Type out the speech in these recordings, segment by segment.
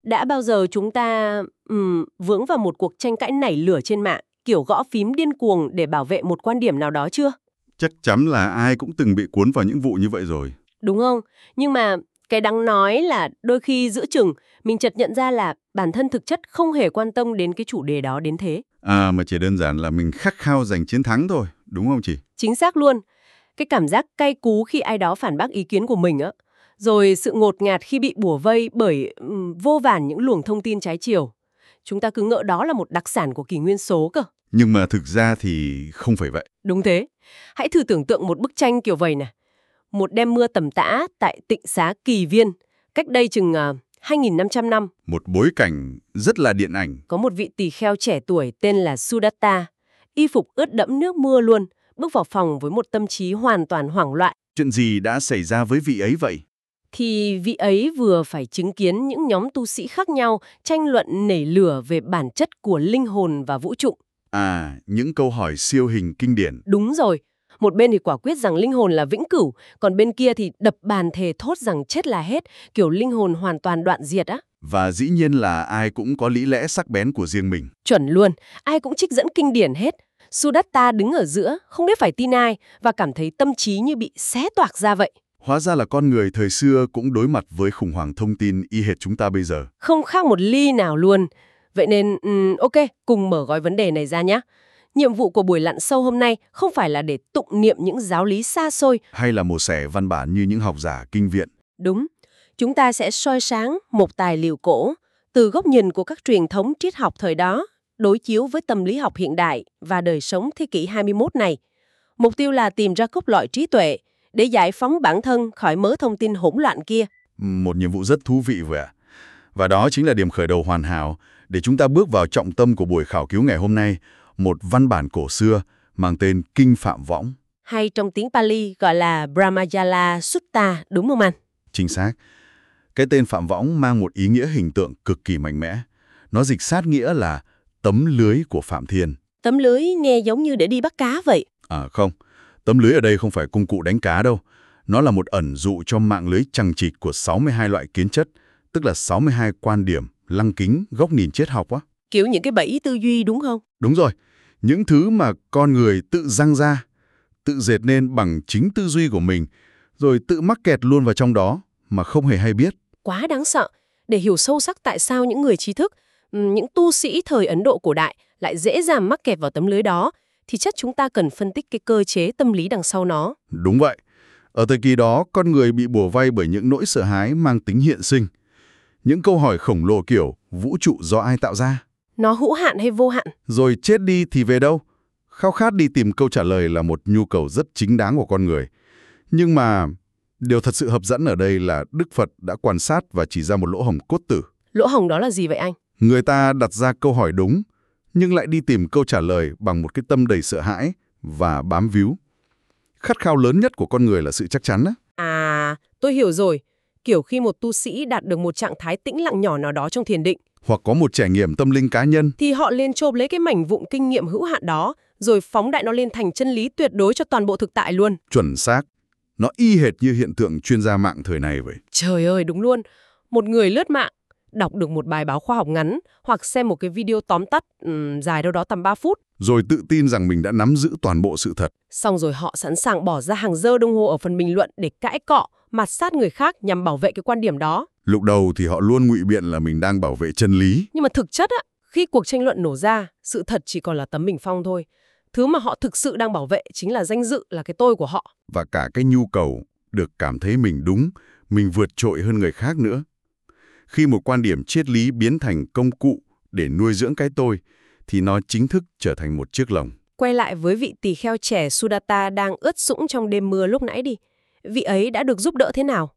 Đã bao giờ chúng ta vướng vào một cuộc tranh cãi nảy lửa trên mạng, kiểu gõ phím điên cuồng để bảo vệ một quan điểm nào đó chưa? Chắc chắn là ai cũng từng bị cuốn vào những vụ như vậy rồi. Đúng không? Nhưng mà cái đáng nói là đôi khi giữa chừng mình chợt nhận ra là bản thân thực chất không hề quan tâm đến cái chủ đề đó đến thế. Mà chỉ đơn giản là mình khát khao giành chiến thắng thôi, đúng không chị? Chính xác luôn. Cái cảm giác cay cú khi ai đó phản bác ý kiến của mình á, rồi sự ngột ngạt khi bị bủa vây bởi vô vàn những luồng thông tin trái chiều. Chúng ta cứ ngỡ đó là một đặc sản của kỷ nguyên số cơ. Nhưng mà thực ra thì không phải vậy. Đúng thế. Hãy thử tưởng tượng một bức tranh kiểu vậy nè. Một đêm mưa tầm tã tại Tịnh Xá Kỳ Viên, cách đây chừng 2.500 năm. Một bối cảnh rất là điện ảnh. Có một vị tỳ kheo trẻ tuổi tên là Sudatta, y phục ướt đẫm nước mưa luôn, bước vào phòng với một tâm trí hoàn toàn hoảng loạn. Chuyện gì đã xảy ra với vị ấy vậy? Thì vị ấy vừa phải chứng kiến những nhóm tu sĩ khác nhau tranh luận nảy lửa về bản chất của linh hồn và vũ trụ. Những câu hỏi siêu hình kinh điển. Đúng rồi. Một bên thì quả quyết rằng linh hồn là vĩnh cửu, còn bên kia thì đập bàn thề thốt rằng chết là hết, kiểu linh hồn hoàn toàn đoạn diệt á. Và dĩ nhiên là ai cũng có lý lẽ sắc bén của riêng mình. Chuẩn luôn, ai cũng trích dẫn kinh điển hết. Sudatta đứng ở giữa, không biết phải tin ai, và cảm thấy tâm trí như bị xé toạc ra vậy. Hóa ra là con người thời xưa cũng đối mặt với khủng hoảng thông tin y hệt chúng ta bây giờ. Không khác một ly nào luôn. Vậy nên, ok, cùng mở gói vấn đề này ra nhé. Nhiệm vụ của buổi lặn sâu hôm nay không phải là để tụng niệm những giáo lý xa xôi. Hay là mổ xẻ văn bản như những học giả kinh viện. Đúng. Chúng ta sẽ soi sáng một tài liệu cổ từ góc nhìn của các truyền thống triết học thời đó, đối chiếu với tâm lý học hiện đại và đời sống thế kỷ 21 này. Mục tiêu là tìm ra cốt lõi trí tuệ để giải phóng bản thân khỏi mớ thông tin hỗn loạn kia. Một nhiệm vụ rất thú vị vậy ạ. Và đó chính là điểm khởi đầu hoàn hảo để chúng ta bước vào trọng tâm của buổi khảo cứu ngày hôm nay, một văn bản cổ xưa mang tên Kinh Phạm Võng. Hay trong tiếng Pali gọi là Brahmajala Sutta, đúng không anh? Chính xác. Cái tên Phạm Võng mang một ý nghĩa hình tượng cực kỳ mạnh mẽ. Nó dịch sát nghĩa là tấm lưới của Phạm Thiên. Tấm lưới nghe giống như để đi bắt cá vậy. Không. Tấm lưới ở đây không phải công cụ đánh cá đâu. Nó là một ẩn dụ cho mạng lưới chằng chịt của 62 loại kiến chất, tức là 62 quan điểm, lăng kính, góc nhìn triết học á. Kiểu những cái bẫy tư duy đúng không? Đúng rồi. Những thứ mà con người tự răng ra, tự dệt nên bằng chính tư duy của mình, rồi tự mắc kẹt luôn vào trong đó mà không hề hay biết. Quá đáng sợ. Để hiểu sâu sắc tại sao những người trí thức, những tu sĩ thời Ấn Độ cổ đại lại dễ dàng mắc kẹt vào tấm lưới đó, thì chắc chúng ta cần phân tích cái cơ chế tâm lý đằng sau nó. Đúng vậy. Ở thời kỳ đó, con người bị bủa vây bởi những nỗi sợ hãi mang tính hiện sinh. Những câu hỏi khổng lồ kiểu vũ trụ do ai tạo ra? Nó hữu hạn hay vô hạn? Rồi chết đi thì về đâu? Khao khát đi tìm câu trả lời là một nhu cầu rất chính đáng của con người. Nhưng mà điều thật sự hấp dẫn ở đây là Đức Phật đã quan sát và chỉ ra một lỗ hổng cốt tử. Lỗ hổng đó là gì vậy anh? Người ta đặt ra câu hỏi đúng, nhưng lại đi tìm câu trả lời bằng một cái tâm đầy sợ hãi và bám víu. Khát khao lớn nhất của con người là sự chắc chắn á. Tôi hiểu rồi. Kiểu khi một tu sĩ đạt được một trạng thái tĩnh lặng nhỏ nào đó trong thiền định, hoặc có một trải nghiệm tâm linh cá nhân, thì họ liền chộp lấy cái mảnh vụn kinh nghiệm hữu hạn đó, rồi phóng đại nó lên thành chân lý tuyệt đối cho toàn bộ thực tại luôn. Chuẩn xác. Nó y hệt như hiện tượng chuyên gia mạng thời này vậy. Trời ơi, đúng luôn. Một người lướt mạng, đọc được một bài báo khoa học ngắn, hoặc xem một cái video tóm tắt dài đâu đó tầm 3 phút. Rồi tự tin rằng mình đã nắm giữ toàn bộ sự thật. Xong rồi họ sẵn sàng bỏ ra hàng giờ đồng hồ ở phần bình luận để cãi cọ, mạt sát người khác nhằm bảo vệ cái quan điểm đó. Lúc đầu thì họ luôn ngụy biện là mình đang bảo vệ chân lý. Nhưng mà thực chất khi cuộc tranh luận nổ ra, sự thật chỉ còn là tấm bình phong thôi. Thứ mà họ thực sự đang bảo vệ chính là danh dự, là cái tôi của họ. Và cả cái nhu cầu được cảm thấy mình đúng, mình vượt trội hơn người khác nữa. Khi một quan điểm triết lý biến thành công cụ để nuôi dưỡng cái tôi, thì nó chính thức trở thành một chiếc lồng. Quay lại với vị tỳ kheo trẻ Sudatta đang ướt sũng trong đêm mưa lúc nãy đi. Vị ấy đã được giúp đỡ thế nào?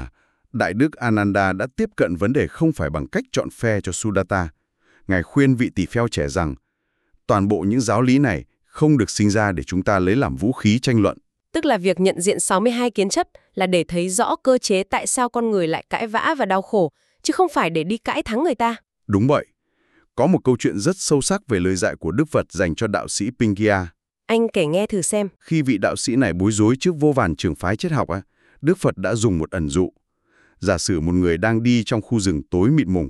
Đại đức Ananda đã tiếp cận vấn đề không phải bằng cách chọn phe cho Sudatta. Ngài khuyên vị tỳ kheo trẻ rằng, toàn bộ những giáo lý này không được sinh ra để chúng ta lấy làm vũ khí tranh luận. Tức là việc nhận diện 62 kiến chất là để thấy rõ cơ chế tại sao con người lại cãi vã và đau khổ, chứ không phải để đi cãi thắng người ta. Đúng vậy. Có một câu chuyện rất sâu sắc về lời dạy của Đức Phật dành cho đạo sĩ Pingya. Anh kể nghe thử xem. Khi vị đạo sĩ này bối rối trước vô vàn trường phái triết học, Đức Phật đã dùng một ẩn dụ. Giả sử một người đang đi trong khu rừng tối mịt mùng,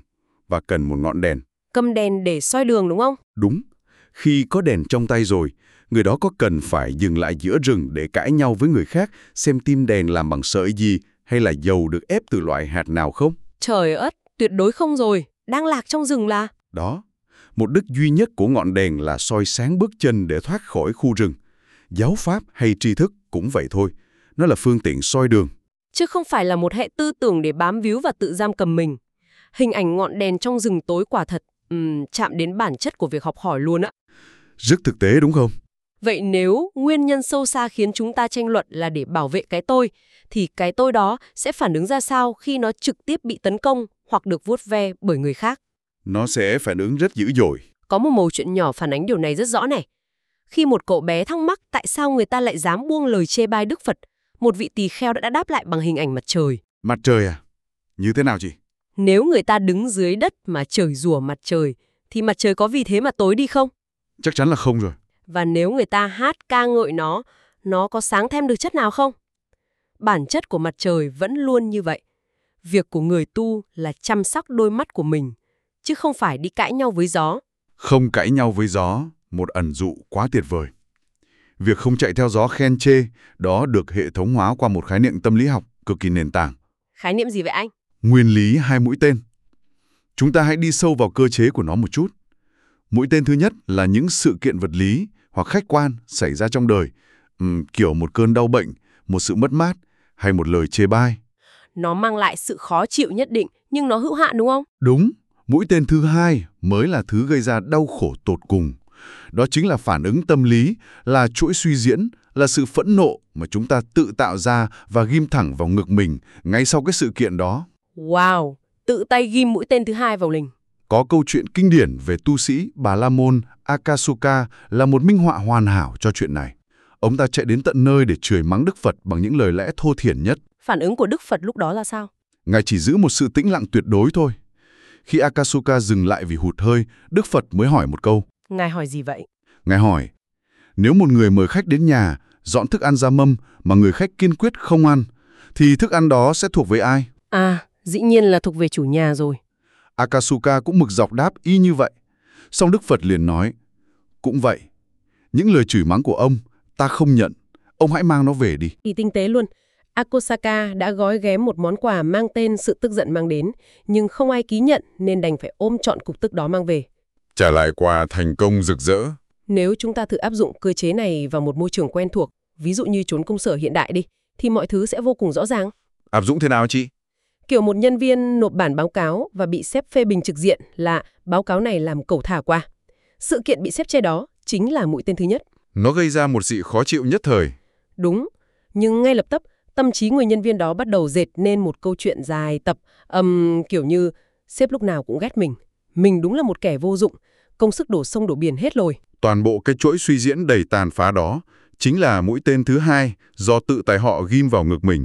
và cần một ngọn đèn. Cầm đèn để soi đường đúng không? Đúng. Khi có đèn trong tay rồi, người đó có cần phải dừng lại giữa rừng để cãi nhau với người khác xem tim đèn làm bằng sợi gì hay là dầu được ép từ loại hạt nào không? Trời ơi, tuyệt đối không rồi. Đang lạc trong rừng là... Đó. Một đích duy nhất của ngọn đèn là soi sáng bước chân để thoát khỏi khu rừng. Giáo pháp hay tri thức cũng vậy thôi. Nó là phương tiện soi đường. Chứ không phải là một hệ tư tưởng để bám víu và tự giam cầm mình. Hình ảnh ngọn đèn trong rừng tối quả thật chạm đến bản chất của việc học hỏi luôn á. Rất thực tế đúng không? Vậy nếu nguyên nhân sâu xa khiến chúng ta tranh luận là để bảo vệ cái tôi, thì cái tôi đó sẽ phản ứng ra sao khi nó trực tiếp bị tấn công hoặc được vuốt ve bởi người khác? Nó sẽ phản ứng rất dữ dội. Có một mẩu chuyện nhỏ phản ánh điều này rất rõ này. Khi một cậu bé thắc mắc tại sao người ta lại dám buông lời chê bai Đức Phật, một vị tỳ kheo đã đáp lại bằng hình ảnh mặt trời. Mặt trời à? Như thế nào chị? Nếu người ta đứng dưới đất mà chửi rủa mặt trời, thì mặt trời có vì thế mà tối đi không? Chắc chắn là không rồi. Và nếu người ta hát ca ngợi nó có sáng thêm được chất nào không? Bản chất của mặt trời vẫn luôn như vậy. Việc của người tu là chăm sóc đôi mắt của mình, chứ không phải đi cãi nhau với gió. Không cãi nhau với gió, một ẩn dụ quá tuyệt vời. Việc không chạy theo gió khen chê, đó được hệ thống hóa qua một khái niệm tâm lý học cực kỳ nền tảng. Khái niệm gì vậy anh? Nguyên lý hai mũi tên. Chúng ta hãy đi sâu vào cơ chế của nó một chút. Mũi tên thứ nhất là những sự kiện vật lý hoặc khách quan xảy ra trong đời, kiểu một cơn đau bệnh, một sự mất mát hay một lời chê bai. Nó mang lại sự khó chịu nhất định, nhưng nó hữu hạn đúng không? Đúng, mũi tên thứ hai mới là thứ gây ra đau khổ tột cùng. Đó chính là phản ứng tâm lý, là chuỗi suy diễn, là sự phẫn nộ mà chúng ta tự tạo ra và ghim thẳng vào ngực mình ngay sau cái sự kiện đó. Wow, tự tay ghim mũi tên thứ hai vào lình. Có câu chuyện kinh điển về tu sĩ Bà La Môn Akashoka là một minh họa hoàn hảo cho chuyện này. Ông ta chạy đến tận nơi để chửi mắng Đức Phật bằng những lời lẽ thô thiển nhất. Phản ứng của Đức Phật lúc đó là sao? Ngài chỉ giữ một sự tĩnh lặng tuyệt đối thôi. Khi Akashoka dừng lại vì hụt hơi, Đức Phật mới hỏi một câu. Ngài hỏi gì vậy? Ngài hỏi, nếu một người mời khách đến nhà, dọn thức ăn ra mâm mà người khách kiên quyết không ăn, thì thức ăn đó sẽ thuộc về ai? À, dĩ nhiên là thuộc về chủ nhà rồi. Akashoka cũng mực dọc đáp y như vậy. Song Đức Phật liền nói, cũng vậy. Những lời chửi mắng của ông, ta không nhận. Ông hãy mang nó về đi. Thì tinh tế luôn. Akashoka đã gói ghém một món quà mang tên sự tức giận mang đến, nhưng không ai ký nhận nên đành phải ôm trọn cục tức đó mang về. Trả lại quà thành công rực rỡ. Nếu chúng ta thử áp dụng cơ chế này vào một môi trường quen thuộc, ví dụ như chốn công sở hiện đại đi, thì mọi thứ sẽ vô cùng rõ ràng. Áp dụng thế nào chị? Kiểu một nhân viên nộp bản báo cáo và bị sếp phê bình trực diện là báo cáo này làm cẩu thả qua. Sự kiện bị sếp chê đó chính là mũi tên thứ nhất. Nó gây ra một sự khó chịu nhất thời. Đúng, nhưng ngay lập tức, tâm trí người nhân viên đó bắt đầu dệt nên một câu chuyện dài tập, kiểu như sếp lúc nào cũng ghét mình đúng là một kẻ vô dụng, công sức đổ sông đổ biển hết rồi. Toàn bộ cái chuỗi suy diễn đầy tàn phá đó chính là mũi tên thứ hai do tự tại họ ghim vào ngực mình.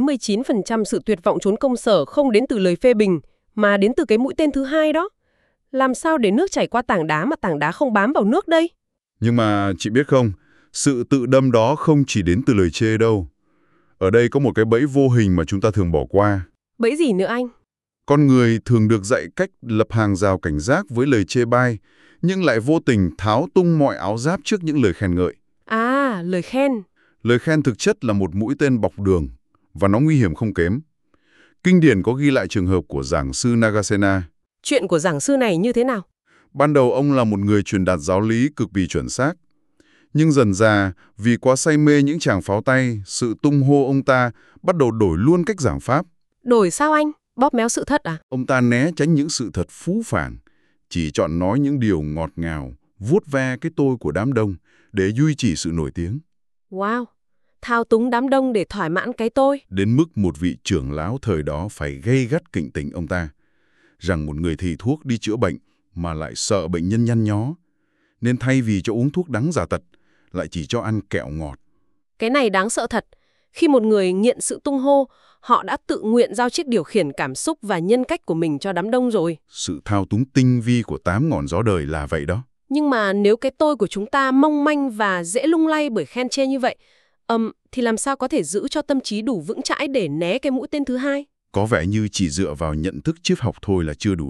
99% sự tuyệt vọng chốn công sở không đến từ lời phê bình, mà đến từ cái mũi tên thứ hai đó. Làm sao để nước chảy qua tảng đá mà tảng đá không bám vào nước đây? Nhưng mà chị biết không, sự tự đâm đó không chỉ đến từ lời chê đâu. Ở đây có một cái bẫy vô hình mà chúng ta thường bỏ qua. Bẫy gì nữa anh? Con người thường được dạy cách lập hàng rào cảnh giác với lời chê bai, nhưng lại vô tình tháo tung mọi áo giáp trước những lời khen ngợi. À, lời khen. Lời khen thực chất là một mũi tên bọc đường, và nó nguy hiểm không kém. Kinh điển có ghi lại trường hợp của giảng sư Nagasena. Chuyện của giảng sư này như thế nào? Ban đầu ông là một người truyền đạt giáo lý cực kỳ chuẩn xác. Nhưng dần dà, vì quá say mê những tràng pháo tay, sự tung hô ông ta bắt đầu đổi luôn cách giảng pháp. Đổi sao anh? Bóp méo sự thật à? Ông ta né tránh những sự thật phũ phàng, chỉ chọn nói những điều ngọt ngào, vuốt ve cái tôi của đám đông để duy trì sự nổi tiếng. Wow, thao túng đám đông để thỏa mãn cái tôi. Đến mức một vị trưởng lão thời đó phải gay gắt kỉnh tỉnh ông ta, rằng một người thầy thuốc đi chữa bệnh mà lại sợ bệnh nhân nhăn nhó, nên thay vì cho uống thuốc đắng giả tật, lại chỉ cho ăn kẹo ngọt. Cái này đáng sợ thật. Khi một người nghiện sự tung hô, họ đã tự nguyện giao chiếc điều khiển cảm xúc và nhân cách của mình cho đám đông rồi. Sự thao túng tinh vi của 8 ngọn gió đời là vậy đó. Nhưng mà nếu cái tôi của chúng ta mong manh và dễ lung lay bởi khen chê như vậy, thì làm sao có thể giữ cho tâm trí đủ vững chãi để né cái mũi tên thứ hai? Có vẻ như chỉ dựa vào nhận thức triết học thôi là chưa đủ đâu.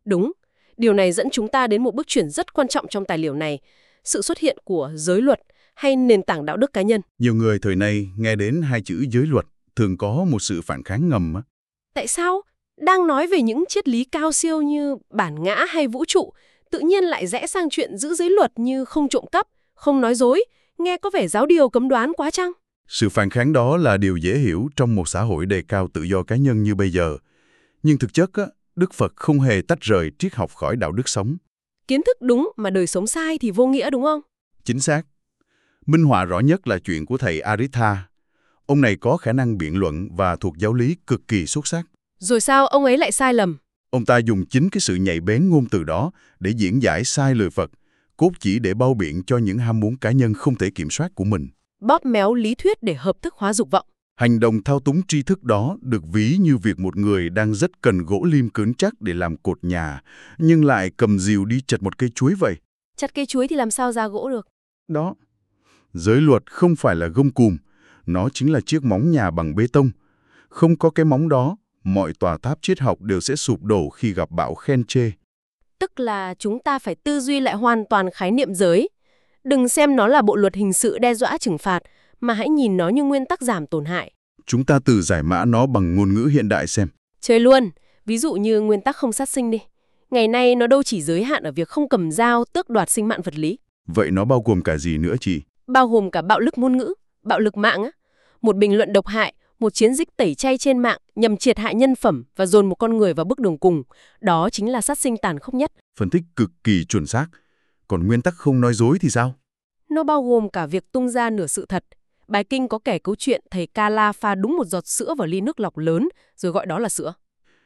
Đúng, điều này dẫn chúng ta đến một bước chuyển rất quan trọng trong tài liệu này, sự xuất hiện của giới luật hay nền tảng đạo đức cá nhân. Nhiều người thời nay nghe đến hai chữ giới luật thường có một sự phản kháng ngầm. Tại sao? Đang nói về những triết lý cao siêu như bản ngã hay vũ trụ, tự nhiên lại rẽ sang chuyện giữ giới luật như không trộm cắp, không nói dối, nghe có vẻ giáo điều cấm đoán quá chăng? Sự phản kháng đó là điều dễ hiểu trong một xã hội đề cao tự do cá nhân như bây giờ. Nhưng thực chất, Đức Phật không hề tách rời triết học khỏi đạo đức sống. Kiến thức đúng mà đời sống sai thì vô nghĩa đúng không? Chính xác. Minh họa rõ nhất là chuyện của thầy Aritha. Ông này có khả năng biện luận và thuộc giáo lý cực kỳ xuất sắc. Rồi sao ông ấy lại sai lầm? Ông ta dùng chính cái sự nhạy bén ngôn từ đó để diễn giải sai lời Phật, cốt chỉ để bao biện cho những ham muốn cá nhân không thể kiểm soát của mình. Bóp méo lý thuyết để hợp thức hóa dục vọng. Hành động thao túng tri thức đó được ví như việc một người đang rất cần gỗ lim cứng chắc để làm cột nhà, nhưng lại cầm rìu đi chặt một cây chuối vậy. Chặt cây chuối thì làm sao ra gỗ được? Đó. Giới luật không phải là gông cùm, nó chính là chiếc móng nhà bằng bê tông. Không có cái móng đó, mọi tòa tháp triết học đều sẽ sụp đổ khi gặp bão khen chê. Tức là chúng ta phải tư duy lại hoàn toàn khái niệm giới. Đừng xem nó là bộ luật hình sự đe dọa trừng phạt, mà hãy nhìn nó như nguyên tắc giảm tổn hại. Chúng ta tự giải mã nó bằng ngôn ngữ hiện đại xem. Chơi luôn, ví dụ như nguyên tắc không sát sinh đi. Ngày nay nó đâu chỉ giới hạn ở việc không cầm dao tước đoạt sinh mạng vật lý. Vậy nó bao gồm cả gì nữa chị? Bao gồm cả bạo lực ngôn ngữ, bạo lực mạng á. Một bình luận độc hại, một chiến dịch tẩy chay trên mạng nhằm triệt hại nhân phẩm và dồn một con người vào bước đường cùng. Đó chính là sát sinh tàn khốc nhất. Phân tích cực kỳ chuẩn xác. Còn nguyên tắc không nói dối thì sao? Nó bao gồm cả việc tung ra nửa sự thật. Bài kinh có kể câu chuyện thầy Kala pha đúng một giọt sữa vào ly nước lọc lớn, rồi gọi đó là sữa.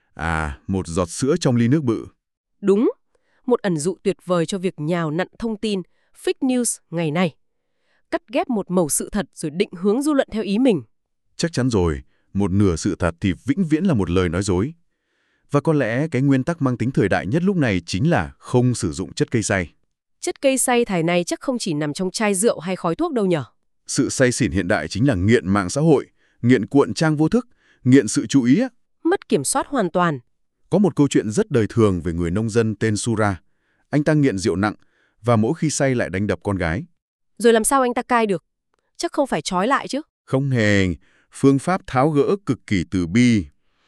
À, một giọt sữa trong ly nước bự. Đúng, một ẩn dụ tuyệt vời cho việc nhào nặn thông tin, fake news ngày nay. Cắt ghép một mẩu sự thật rồi định hướng dư luận theo ý mình. Chắc chắn rồi, một nửa sự thật thì vĩnh viễn là một lời nói dối. Và có lẽ cái nguyên tắc mang tính thời đại nhất lúc này chính là không sử dụng chất cây xay. Chất cây xay thời này chắc không chỉ nằm trong chai rượu hay khói thuốc đâu nhở. Sự say xỉn hiện đại chính là nghiện mạng xã hội, nghiện cuộn trang vô thức, nghiện sự chú ý. Mất kiểm soát hoàn toàn. Có một câu chuyện rất đời thường về người nông dân tên Sura. Anh ta nghiện rượu nặng và mỗi khi say lại đánh đập con gái. Rồi làm sao anh ta cai được? Chắc không phải trói lại chứ. Không hề, phương pháp tháo gỡ cực kỳ từ bi.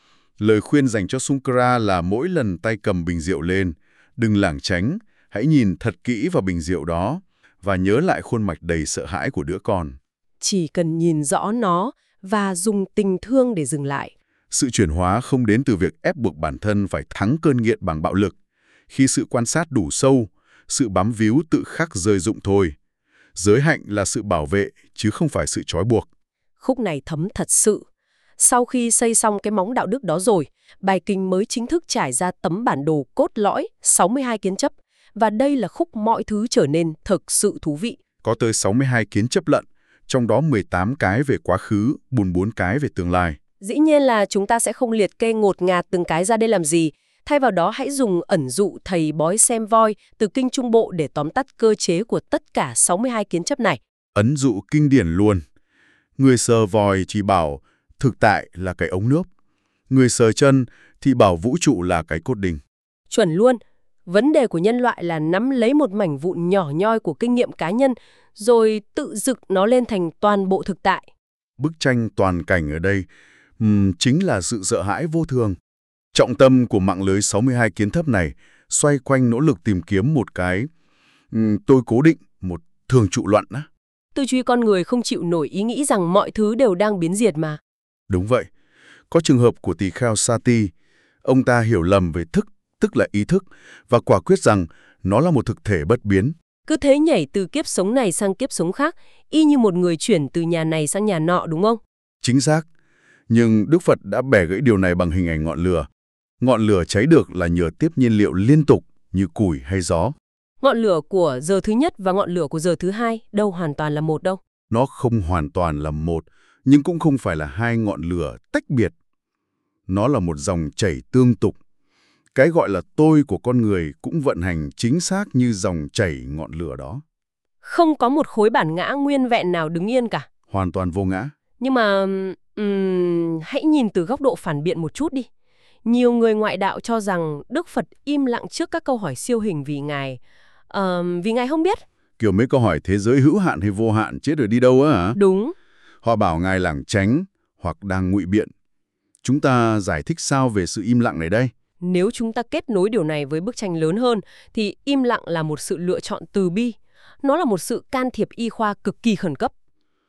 Lời khuyên dành cho Sunkara là mỗi lần tay cầm bình rượu lên, đừng lảng tránh, hãy nhìn thật kỹ vào bình rượu đó và nhớ lại khuôn mặt đầy sợ hãi của đứa con. Chỉ cần nhìn rõ nó và dùng tình thương để dừng lại. Sự chuyển hóa không đến từ việc ép buộc bản thân phải thắng cơn nghiện bằng bạo lực. Khi sự quan sát đủ sâu, sự bám víu tự khắc rơi rụng thôi. Giới hạnh là sự bảo vệ, chứ không phải sự trói buộc. Khúc này thấm thật sự. Sau khi xây xong cái móng đạo đức đó rồi, bài kinh mới chính thức trải ra tấm bản đồ cốt lõi 62 kiến chấp. Và đây là khúc mọi thứ trở nên thực sự thú vị. Có tới 62 kiến chấp lận, trong đó 18 cái về quá khứ, 44 cái về tương lai. Dĩ nhiên là chúng ta sẽ không liệt kê ngột ngạt từng cái ra đây làm gì. Thay vào đó hãy dùng ẩn dụ thầy bói xem voi từ Kinh Trung Bộ để tóm tắt cơ chế của tất cả 62 kiến chấp này. Ấn dụ kinh điển luôn. Người sờ vòi chỉ bảo thực tại là cái ống nước. Người sờ chân thì bảo vũ trụ là cái cột đình. Chuẩn luôn. Vấn đề của nhân loại là nắm lấy một mảnh vụn nhỏ nhoi của kinh nghiệm cá nhân rồi tự dựng nó lên thành toàn bộ thực tại. Bức tranh toàn cảnh ở đây chính là sự sợ hãi vô thường. Trọng tâm của mạng lưới 62 kiến thấp này xoay quanh nỗ lực tìm kiếm một cái tôi cố định, một thường trụ luận. Tư duy con người không chịu nổi ý nghĩ rằng mọi thứ đều đang biến diệt mà. Đúng vậy. Có trường hợp của tỳ kheo Sati. Ông ta hiểu lầm về thức, tức là ý thức, và quả quyết rằng nó là một thực thể bất biến. Cứ thế nhảy từ kiếp sống này sang kiếp sống khác, y như một người chuyển từ nhà này sang nhà nọ đúng không? Chính xác. Nhưng Đức Phật đã bẻ gãy điều này bằng hình ảnh ngọn lửa. Ngọn lửa cháy được là nhờ tiếp nhiên liệu liên tục như củi hay gió. Ngọn lửa của giờ thứ nhất và ngọn lửa của giờ thứ hai đâu hoàn toàn là một đâu. Nó không hoàn toàn là một, nhưng cũng không phải là hai ngọn lửa tách biệt. Nó là một dòng chảy tương tục. Cái gọi là tôi của con người cũng vận hành chính xác như dòng chảy ngọn lửa đó. Không có một khối bản ngã nguyên vẹn nào đứng yên cả. Hoàn toàn vô ngã. Nhưng mà hãy nhìn từ góc độ phản biện một chút đi. Nhiều người ngoại đạo cho rằng Đức Phật im lặng trước các câu hỏi siêu hình vì Ngài không biết. Kiểu mấy câu hỏi thế giới hữu hạn hay vô hạn chết rồi đi đâu á hả? Đúng. Họ bảo Ngài lảng tránh hoặc đang ngụy biện. Chúng ta giải thích sao về sự im lặng này đây? Nếu chúng ta kết nối điều này với bức tranh lớn hơn, thì im lặng là một sự lựa chọn từ bi. Nó là một sự can thiệp y khoa cực kỳ khẩn cấp.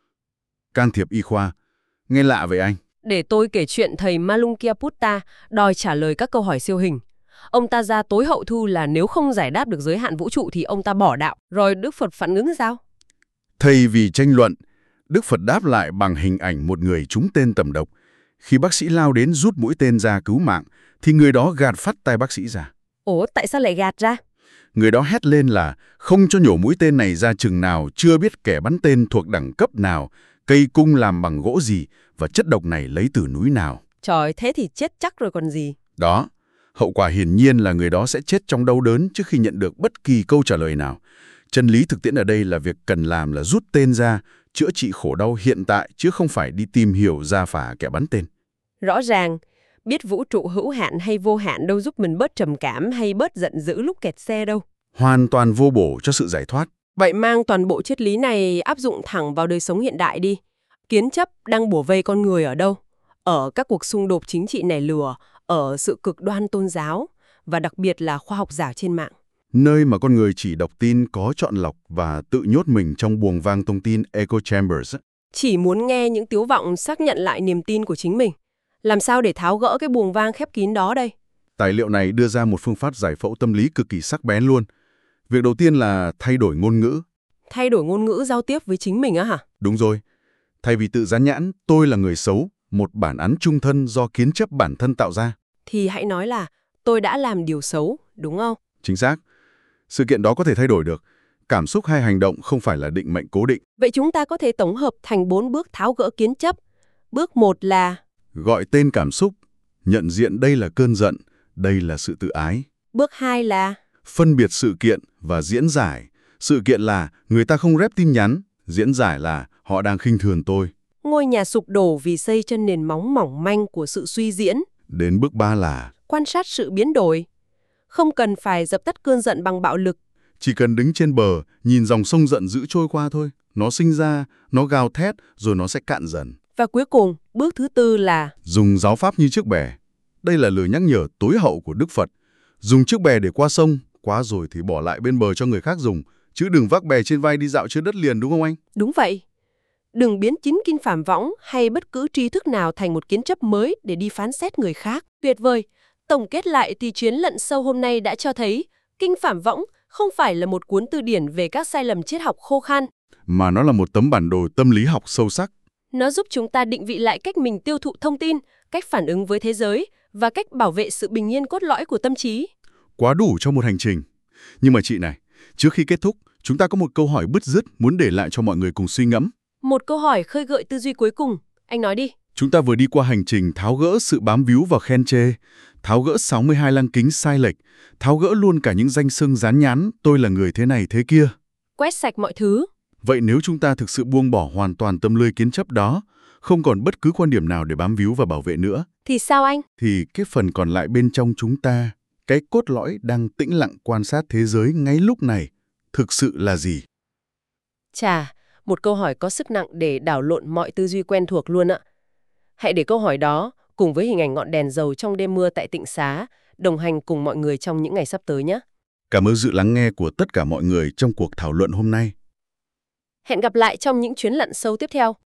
Can thiệp y khoa. Nghe lạ vậy anh. Để tôi kể chuyện thầy Malunkyaputta đòi trả lời các câu hỏi siêu hình. Ông ta ra tối hậu thư là nếu không giải đáp được giới hạn vũ trụ thì ông ta bỏ đạo. Rồi Đức Phật phản ứng sao? Thay vì tranh luận, Đức Phật đáp lại bằng hình ảnh một người trúng tên tầm độc. Khi bác sĩ lao đến rút mũi tên ra cứu mạng, thì người đó gạt phắt tay bác sĩ ra. Ủa, tại sao lại gạt ra? Người đó hét lên là không cho nhổ mũi tên này ra chừng nào chưa biết kẻ bắn tên thuộc đẳng cấp nào, cây cung làm bằng gỗ gì và chất độc này lấy từ núi nào. Trời, thế thì chết chắc rồi còn gì. Đó, hậu quả hiển nhiên là người đó sẽ chết trong đau đớn trước khi nhận được bất kỳ câu trả lời nào. Chân lý thực tiễn ở đây là việc cần làm là rút tên ra, chữa trị khổ đau hiện tại chứ không phải đi tìm hiểu ra phả kẻ bắn tên. Rõ ràng, biết vũ trụ hữu hạn hay vô hạn đâu giúp mình bớt trầm cảm hay bớt giận dữ lúc kẹt xe đâu. Hoàn toàn vô bổ cho sự giải thoát. Vậy mang toàn bộ triết lý này áp dụng thẳng vào đời sống hiện đại đi. Kiến chấp đang bủa vây con người ở đâu? Ở các cuộc xung đột chính trị nảy lửa, ở sự cực đoan tôn giáo, và đặc biệt là khoa học giả trên mạng. Nơi mà con người chỉ đọc tin có chọn lọc và tự nhốt mình trong buồng vang thông tin echo chambers. Chỉ muốn nghe những tiếu vọng xác nhận lại niềm tin của chính mình. Làm sao để tháo gỡ cái buồng vang khép kín đó đây? Tài liệu này đưa ra một phương pháp giải phẫu tâm lý cực kỳ sắc bén luôn. Việc đầu tiên là thay đổi ngôn ngữ. Thay đổi ngôn ngữ giao tiếp với chính mình á hả? Đúng rồi. Thay vì tự dán nhãn, tôi là người xấu, một bản án chung thân do kiến chấp bản thân tạo ra. Thì hãy nói là tôi đã làm điều xấu, đúng không? Chính xác. Sự kiện đó có thể thay đổi được. Cảm xúc hay hành động không phải là định mệnh cố định. Vậy chúng ta có thể tổng hợp thành 4 bước tháo gỡ kiến chấp. Bước 1 là gọi tên cảm xúc, nhận diện đây là cơn giận, đây là sự tự ái. Bước 2 là Phân biệt sự kiện và diễn giải. Sự kiện là người ta không rep tin nhắn, diễn giải là họ đang khinh thường tôi. ngôi nhà sụp đổ vì xây trên nền móng mỏng manh của sự suy diễn. Đến bước 3 là Quan sát sự biến đổi. Không cần phải dập tắt cơn giận bằng bạo lực. chỉ cần đứng trên bờ, nhìn dòng sông giận dữ trôi qua thôi. Nó sinh ra, nó gào thét, rồi nó sẽ cạn dần. Và cuối cùng, bước thứ 4 là Dùng giáo pháp như chiếc bè. Đây là lời nhắc nhở tối hậu của Đức Phật. Dùng chiếc bè để qua sông, qua rồi thì bỏ lại bên bờ cho người khác dùng. Chứ đừng vác bè trên vai đi dạo trên đất liền, đúng không anh? Đúng vậy. Đừng biến chính kinh phàm võng hay bất cứ tri thức nào thành một kiến chấp mới để đi phán xét người khác. Tuyệt vời! Tổng kết lại thì chuyến lặn sâu hôm nay đã cho thấy kinh phàm võng không phải là một cuốn từ điển về các sai lầm triết học khô khan. Mà nó là một tấm bản đồ tâm lý học sâu sắc. Nó giúp chúng ta định vị lại cách mình tiêu thụ thông tin, cách phản ứng với thế giới và cách bảo vệ sự bình yên cốt lõi của tâm trí. Quá đủ cho một hành trình. Nhưng mà chị này, trước khi kết thúc, chúng ta có một câu hỏi bứt rứt muốn để lại cho mọi người cùng suy ngẫm. Một câu hỏi khơi gợi tư duy cuối cùng. Anh nói đi. Chúng ta vừa đi qua hành trình tháo gỡ sự bám víu và khen chê, tháo gỡ 62 lăng kính sai lệch, tháo gỡ luôn cả những danh xưng dán nhán tôi là người thế này thế kia. Quét sạch mọi thứ. Vậy nếu chúng ta thực sự buông bỏ hoàn toàn tâm lưới kiến chấp đó, không còn bất cứ quan điểm nào để bám víu và bảo vệ nữa, Thì sao anh? thì cái phần còn lại bên trong chúng ta, cái cốt lõi đang tĩnh lặng quan sát thế giới ngay lúc này, thực sự là gì? Chà, một câu hỏi có sức nặng để đảo lộn mọi tư duy quen thuộc luôn ạ. Hãy để câu hỏi đó, cùng với hình ảnh ngọn đèn dầu trong đêm mưa tại Tịnh Xá, đồng hành cùng mọi người trong những ngày sắp tới nhé. Cảm ơn sự lắng nghe của tất cả mọi người trong cuộc thảo luận hôm nay. Hẹn gặp lại trong những chuyến lặn sâu tiếp theo.